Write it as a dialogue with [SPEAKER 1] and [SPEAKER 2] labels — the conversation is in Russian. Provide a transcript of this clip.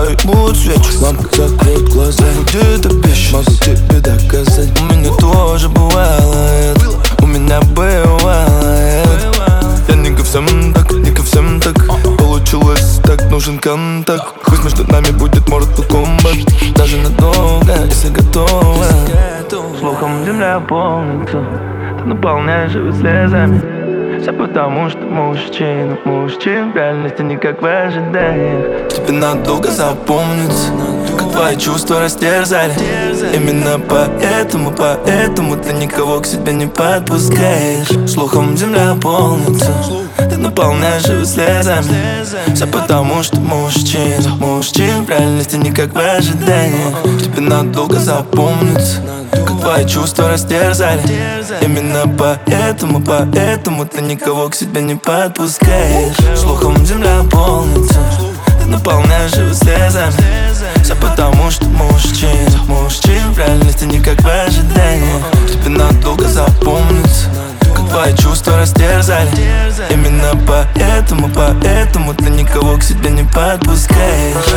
[SPEAKER 1] зажигаю, буду свечу.
[SPEAKER 2] Лампа закроет глаза,
[SPEAKER 1] будет обещать,
[SPEAKER 2] могу тебе доказать.
[SPEAKER 1] у меня тоже бывает, у меня бывает. Я не ко всем так, не ко всем так. Получилось так, нужен контакт. Пусть между нами будет Mortal Kombat. Даже надолго, если готова. Слухом земля полнится, ты наполняешь его слезами. Все потому, что мужчин в реальности не как в ожиданиях. Тебе надолго запомнится, как твои чувства растерзали. Именно поэтому ты никого к себе не подпускаешь. Слухом земля полнится, ты наполняешь его слезами. Все потому, что мужчин в реальности не как в ожиданиях. Тебе надолго запомнится, как твои чувства растерзали. Именно поэтому ты никого к себе не подпускаешь. Слухом земля полнится, ты наполняешь его слезами. Все потому, что мужчин в реальности не как в ожиданиях. Тебе надолго запомнится, как твои чувства растерзали. Именно поэтому ты никого к себе не подпускаешь.